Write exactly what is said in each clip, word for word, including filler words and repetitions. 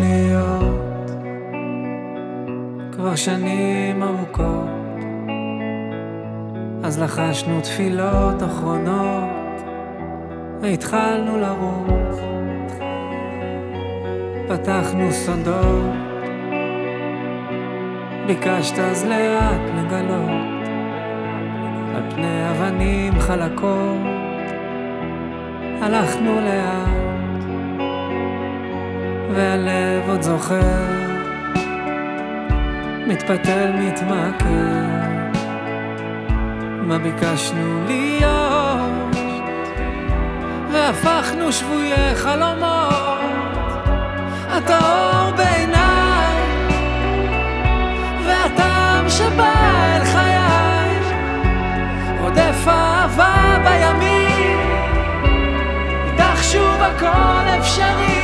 להיות כבר שנים ארוכות, אז לחשנו תפילות אחרונות והתחלנו לרוץ. פתחנו סודות, ביקשת אז לאט לגלות על פני אבנים חלקות. הלכנו לאט והלב עוד זוכר, מתפתל מתמכר. מה ביקשנו להיות והפכנו שבויי חלומות. אתה אור בעיניי והטעם שבא אל חיי, רודף אהבה בימים, איתך שוב הכל אפשרי.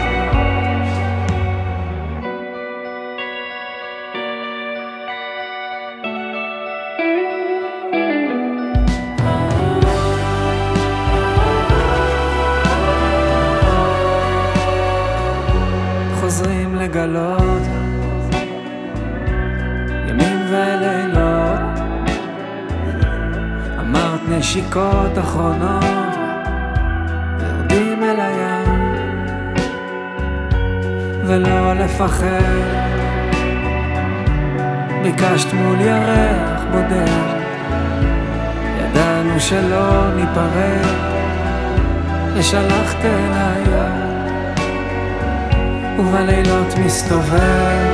חוזרים לגלות ימים ולילות, אמרת נשיקות אחרונות ויורדים אל הים, ולא לפחד. ביקשת מול ירח בודד, ידענו שלא ניפרד, ושלחת אליי יד, ובלילות מסתובב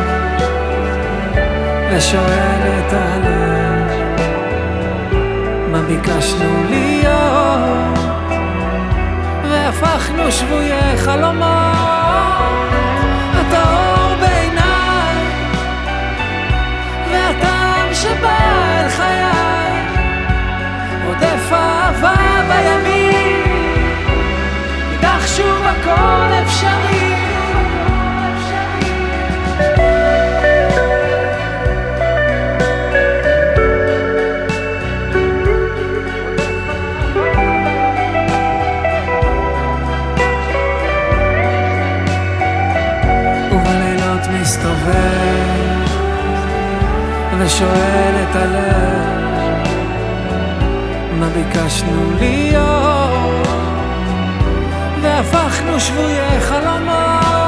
ושואל את הלב מה ביקשנו להיות, והפכנו שבויי חלומות. אתה אור בעיניי והטעם שבא אל חיי, רודף אהבה בימים, איתך שוב הכל אפשרי. מסתובב ושואל את הלב מה ביקשנו להיות, והפכנו שבויי חלומות.